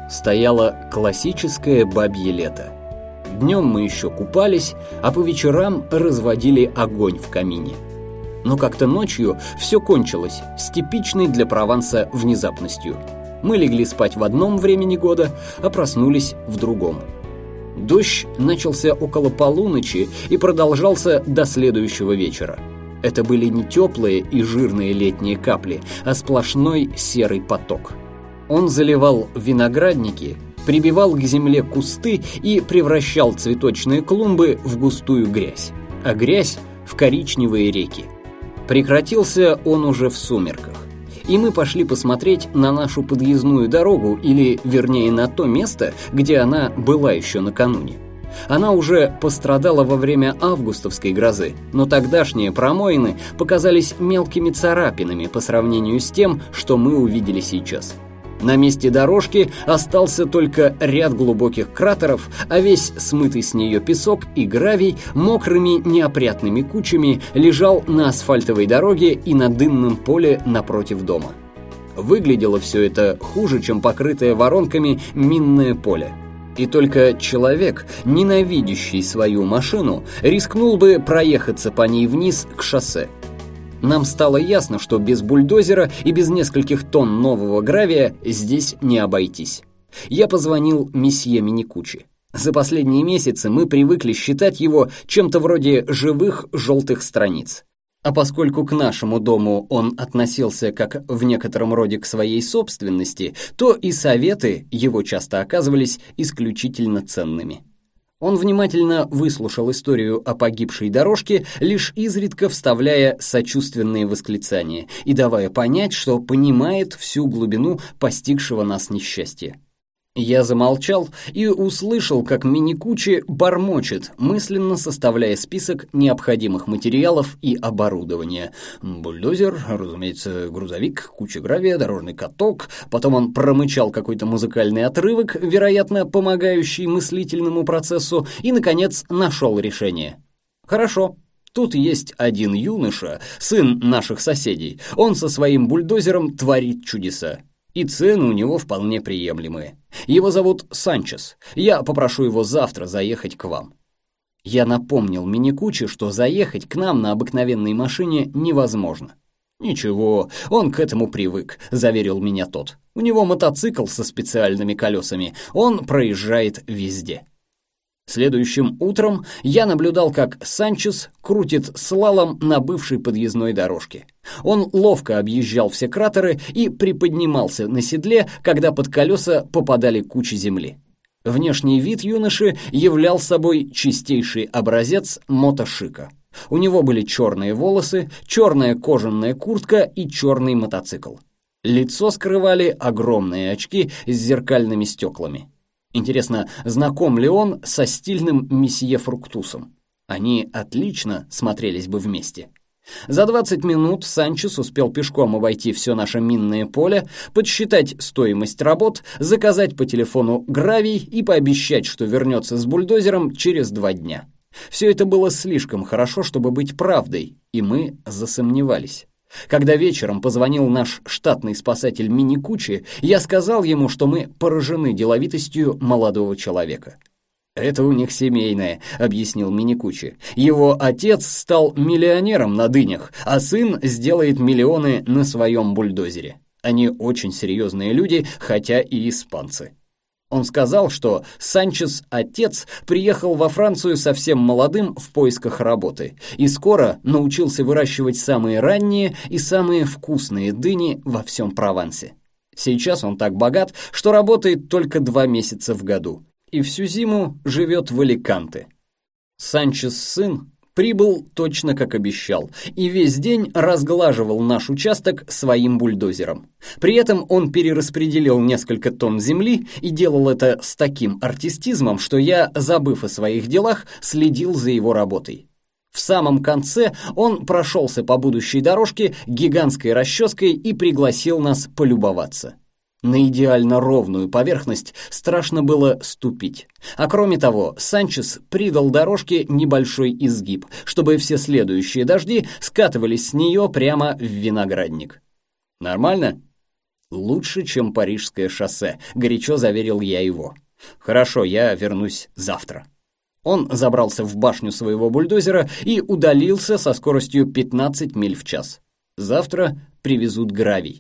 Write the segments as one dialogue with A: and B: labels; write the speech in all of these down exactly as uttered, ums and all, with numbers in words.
A: Стояло классическое бабье лето. Днем мы еще купались, а по вечерам разводили огонь в камине. Но как-то ночью все кончилось с типичной для Прованса внезапностью. Мы легли спать в одном времени года, а проснулись в другом. Дождь начался около полуночи и продолжался до следующего вечера. Это были не теплые и жирные летние капли, а сплошной серый поток. Он заливал виноградники, прибивал к земле кусты и превращал цветочные клумбы в густую грязь, а грязь в коричневые реки. Прекратился он уже в сумерках, и мы пошли посмотреть на нашу подъездную дорогу, или, вернее, на то место, где она была еще накануне. Она уже пострадала во время августовской грозы, но тогдашние промоины показались мелкими царапинами по сравнению с тем, что мы увидели сейчас. На месте дорожки остался только ряд глубоких кратеров, а весь смытый с нее песок и гравий мокрыми неопрятными кучами лежал на асфальтовой дороге и на дынном поле напротив дома. Выглядело все это хуже, чем покрытое воронками минное поле. И только человек, ненавидящий свою машину, рискнул бы проехаться по ней вниз к шоссе. Нам стало ясно, что без бульдозера и без нескольких тонн нового гравия здесь не обойтись. Я позвонил месье Миникучи. За последние месяцы мы привыкли считать его чем-то вроде живых желтых страниц. А поскольку к нашему дому он относился как в некотором роде к своей собственности, то и советы его часто оказывались исключительно ценными. Он внимательно выслушал историю о погибшей дорожке, лишь изредка вставляя сочувственные восклицания и давая понять, что понимает всю глубину постигшего нас несчастья. Я замолчал и услышал, как Миникучи бормочет, мысленно составляя список необходимых материалов и оборудования. Бульдозер, разумеется, грузовик, куча гравия, дорожный каток. Потом он промычал какой-то музыкальный отрывок, вероятно, помогающий мыслительному процессу, и, наконец, нашел решение. «Хорошо. Тут есть один юноша, сын наших соседей. Он со своим бульдозером творит чудеса. И цены у него вполне приемлемые. Его зовут Санчес. Я попрошу его завтра заехать к вам». Я напомнил Миникучи, что заехать к нам на обыкновенной машине невозможно. «Ничего, он к этому привык», — заверил меня тот. «У него мотоцикл со специальными колесами. Он проезжает везде». Следующим утром я наблюдал, как Санчес крутит слалом на бывшей подъездной дорожке. Он ловко объезжал все кратеры и приподнимался на седле, когда под колеса попадали кучи земли. Внешний вид юноши являл собой чистейший образец мотошика. У него были черные волосы, черная кожаная куртка и черный мотоцикл. Лицо скрывали огромные очки с зеркальными стеклами. Интересно, знаком ли он со стильным месье Фруктусом? Они отлично смотрелись бы вместе. За двадцать минут Санчес успел пешком обойти все наше минное поле, подсчитать стоимость работ, заказать по телефону гравий и пообещать, что вернется с бульдозером через два дня. Все это было слишком хорошо, чтобы быть правдой, и мы засомневались. Когда вечером позвонил наш штатный спасатель Миникучи, я сказал ему, что мы поражены деловитостью молодого человека. «Это у них семейное», — объяснил Миникучи. «Его отец стал миллионером на дынях, а сын сделает миллионы на своем бульдозере. Они очень серьезные люди, хотя и испанцы». Он сказал, что Санчес, отец, приехал во Францию совсем молодым в поисках работы и скоро научился выращивать самые ранние и самые вкусные дыни во всем Провансе. Сейчас он так богат, что работает только два месяца в году и всю зиму живет в Аликанте. Санчес сын прибыл точно как обещал и весь день разглаживал наш участок своим бульдозером. При этом он перераспределил несколько тонн земли и делал это с таким артистизмом, что я, забыв о своих делах, следил за его работой. В самом конце он прошелся по будущей дорожке гигантской расческой и пригласил нас полюбоваться. На идеально ровную поверхность страшно было ступить. А кроме того, Санчес придал дорожке небольшой изгиб, чтобы все следующие дожди скатывались с нее прямо в виноградник. «Нормально?» «Лучше, чем Парижское шоссе», — горячо заверил я его. «Хорошо, я вернусь завтра». Он забрался в башню своего бульдозера и удалился со скоростью пятнадцать миль в час. Завтра привезут гравий.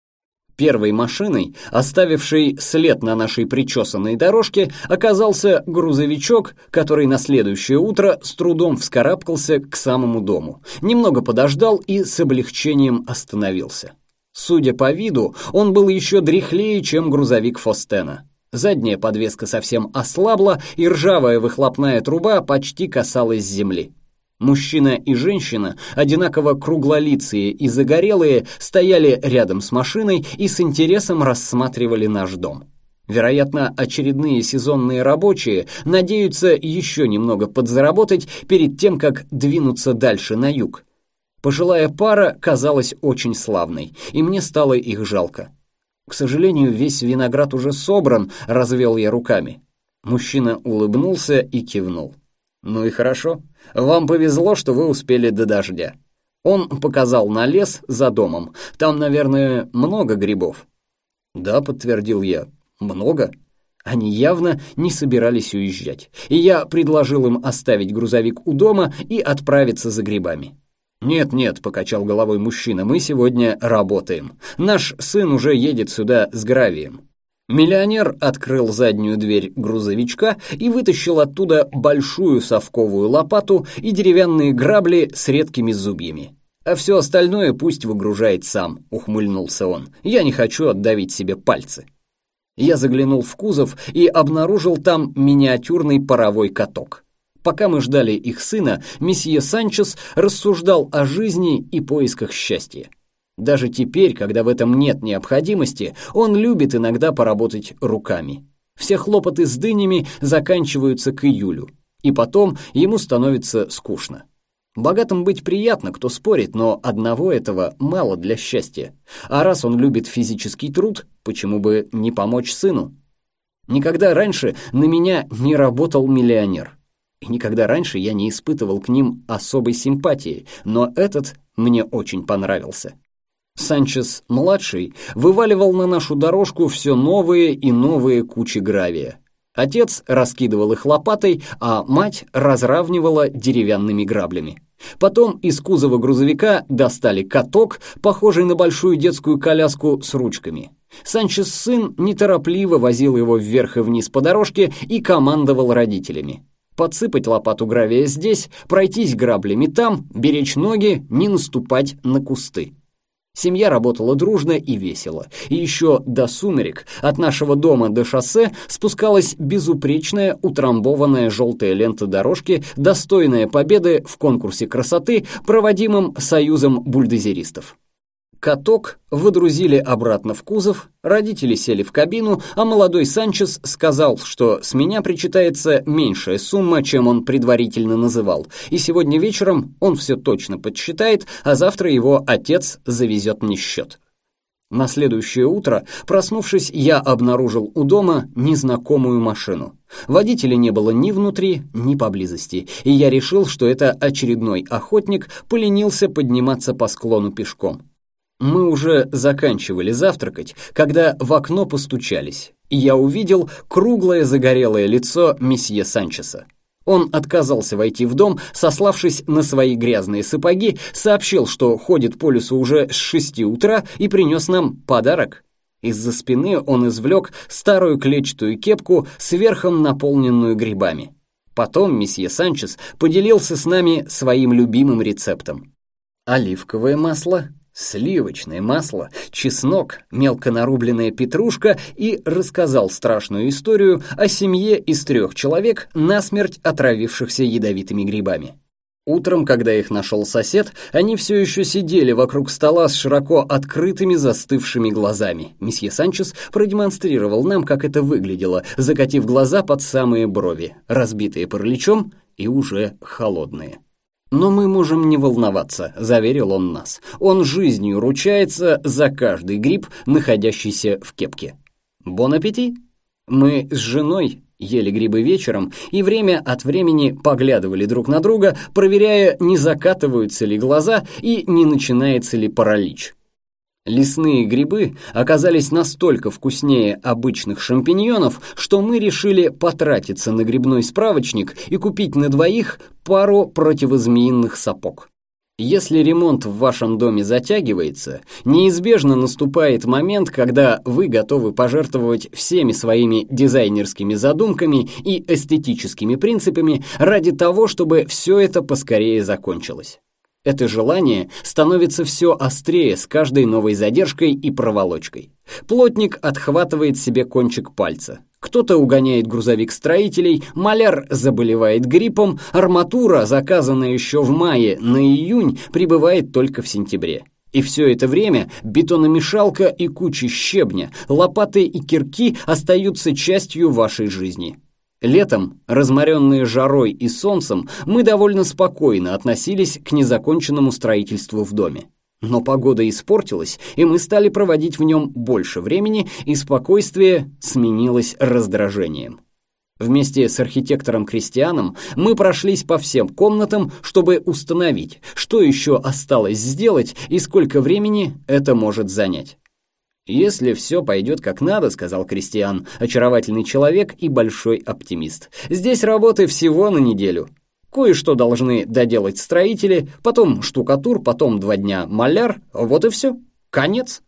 A: Первой машиной, оставившей след на нашей причесанной дорожке, оказался грузовичок, который на следующее утро с трудом вскарабкался к самому дому, немного подождал и с облегчением остановился. Судя по виду, он был еще дряхлее, чем грузовик Фостена. Задняя подвеска совсем ослабла, и ржавая выхлопная труба почти касалась земли. Мужчина и женщина, одинаково круглолицые и загорелые, стояли рядом с машиной и с интересом рассматривали наш дом. Вероятно, очередные сезонные рабочие надеются еще немного подзаработать перед тем, как двинуться дальше на юг. Пожилая пара казалась очень славной, и мне стало их жалко. «К сожалению, весь виноград уже собран», — развел я руками. Мужчина улыбнулся и кивнул. «Ну и хорошо. Вам повезло, что вы успели до дождя». Он показал на лес за домом. «Там, наверное, много грибов». «Да», — подтвердил я, — «много». Они явно не собирались уезжать, и я предложил им оставить грузовик у дома и отправиться за грибами. «Нет-нет», — покачал головой мужчина, — «мы сегодня работаем. Наш сын уже едет сюда с гравием». Миллионер открыл заднюю дверь грузовичка и вытащил оттуда большую совковую лопату и деревянные грабли с редкими зубьями. «А все остальное пусть выгружает сам», — ухмыльнулся он. «Я не хочу отдавить себе пальцы». Я заглянул в кузов и обнаружил там миниатюрный паровой каток. Пока мы ждали их сына, месье Санчес рассуждал о жизни и поисках счастья. Даже теперь, когда в этом нет необходимости, он любит иногда поработать руками. Все хлопоты с дынями заканчиваются к июлю, и потом ему становится скучно. Богатым быть приятно, кто спорит, но одного этого мало для счастья. А раз он любит физический труд, почему бы не помочь сыну? Никогда раньше на меня не работал миллионер. И никогда раньше я не испытывал к ним особой симпатии, но этот мне очень понравился. Санчес-младший вываливал на нашу дорожку все новые и новые кучи гравия. Отец раскидывал их лопатой, а мать разравнивала деревянными граблями. Потом из кузова грузовика достали каток, похожий на большую детскую коляску с ручками. Санчес-сын неторопливо возил его вверх и вниз по дорожке и командовал родителями. Подсыпать лопату гравия здесь, пройтись граблями там, беречь ноги, не наступать на кусты. Семья работала дружно и весело, и еще до сумерек от нашего дома до шоссе спускалась безупречная утрамбованная желтая лента дорожки, достойная победы в конкурсе красоты, проводимом Союзом бульдозеристов. Каток выдрузили обратно в кузов, родители сели в кабину, а молодой Санчес сказал, что с меня причитается меньшая сумма, чем он предварительно называл, и сегодня вечером он все точно подсчитает, а завтра его отец завезет мне счет. На следующее утро, проснувшись, я обнаружил у дома незнакомую машину. Водителя не было ни внутри, ни поблизости, и я решил, что это очередной охотник поленился подниматься по склону пешком. Мы уже заканчивали завтракать, когда в окно постучались, и я увидел круглое загорелое лицо месье Санчеса. Он отказался войти в дом, сославшись на свои грязные сапоги, сообщил, что ходит по лесу уже с шести утра и принес нам подарок. Из-за спины он извлек старую клетчатую кепку с верхом, наполненную грибами. Потом месье Санчес поделился с нами своим любимым рецептом. Оливковое масло, сливочное масло, чеснок, мелко нарубленная петрушка и рассказал страшную историю о семье из трех человек, насмерть отравившихся ядовитыми грибами. Утром, когда их нашел сосед, они все еще сидели вокруг стола с широко открытыми застывшими глазами. Месье Санчес продемонстрировал нам, как это выглядело, закатив глаза под самые брови, разбитые параличом и уже холодные. «Но мы можем не волноваться», — заверил он нас. «Он жизнью ручается за каждый гриб, находящийся в кепке». «Бон аппетит!» Мы с женой ели грибы вечером и время от времени поглядывали друг на друга, проверяя, не закатываются ли глаза и не начинается ли паралич. Лесные грибы оказались настолько вкуснее обычных шампиньонов, что мы решили потратиться на грибной справочник и купить на двоих пару противозмеиных сапог. Если ремонт в вашем доме затягивается, неизбежно наступает момент, когда вы готовы пожертвовать всеми своими дизайнерскими задумками и эстетическими принципами ради того, чтобы все это поскорее закончилось. Это желание становится все острее с каждой новой задержкой и проволочкой. Плотник отхватывает себе кончик пальца. Кто-то угоняет грузовик строителей, маляр заболевает гриппом, арматура, заказанная еще в мае на июнь, прибывает только в сентябре. И все это время бетономешалка и куча щебня, лопаты и кирки остаются частью вашей жизни. Летом, разморенные жарой и солнцем, мы довольно спокойно относились к незаконченному строительству в доме. Но погода испортилась, и мы стали проводить в нем больше времени, и спокойствие сменилось раздражением. Вместе с архитектором Кристианом мы прошлись по всем комнатам, чтобы установить, что еще осталось сделать и сколько времени это может занять. «Если все пойдет как надо», — сказал Кристиан, очаровательный человек и большой оптимист. «Здесь работы всего на неделю. Кое-что должны доделать строители, потом штукатур, потом два дня маляр, вот и все. Конец».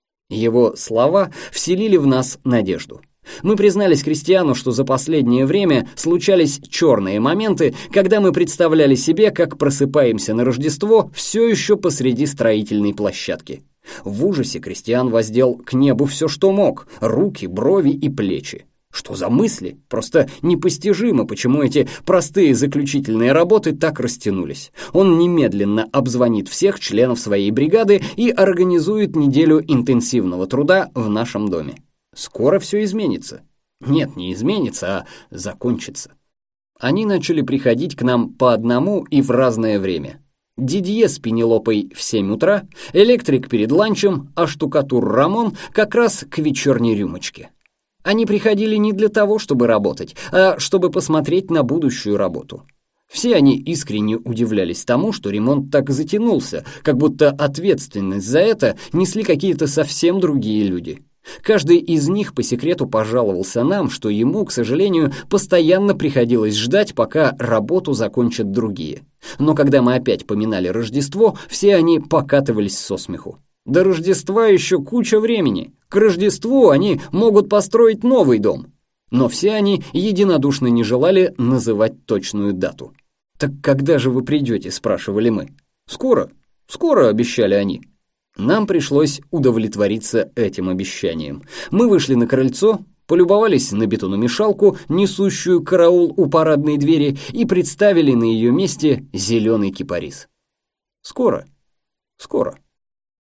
A: Его слова вселили в нас надежду. Мы признались Кристиану, что за последнее время случались черные моменты, когда мы представляли себе, как просыпаемся на Рождество все еще посреди строительной площадки. В ужасе Кристиан воздел к небу все, что мог — руки, брови и плечи. Что за мысли? Просто непостижимо, почему эти простые заключительные работы так растянулись. Он немедленно обзвонит всех членов своей бригады и организует неделю интенсивного труда в нашем доме. Скоро все изменится. Нет, не изменится, а закончится. Они начали приходить к нам по одному и в разное время. Дидье с Пенелопой в семь утра, электрик перед ланчем, а штукатур Рамон как раз к вечерней рюмочке. Они приходили не для того, чтобы работать, а чтобы посмотреть на будущую работу. Все они искренне удивлялись тому, что ремонт так затянулся, как будто ответственность за это несли какие-то совсем другие люди. Каждый из них по секрету пожаловался нам, что ему, к сожалению, постоянно приходилось ждать, пока работу закончат другие. Но когда мы опять поминали Рождество, все они покатывались со смеху. До Рождества еще куча времени. К Рождеству они могут построить новый дом. Но все они единодушно не желали называть точную дату. «Так когда же вы придете?» – спрашивали мы. «Скоро, скоро», – обещали они. Нам пришлось удовлетвориться этим обещанием. Мы вышли на крыльцо, полюбовались на бетономешалку, несущую караул у парадной двери, и представили на ее месте зеленый кипарис. Скоро, скоро.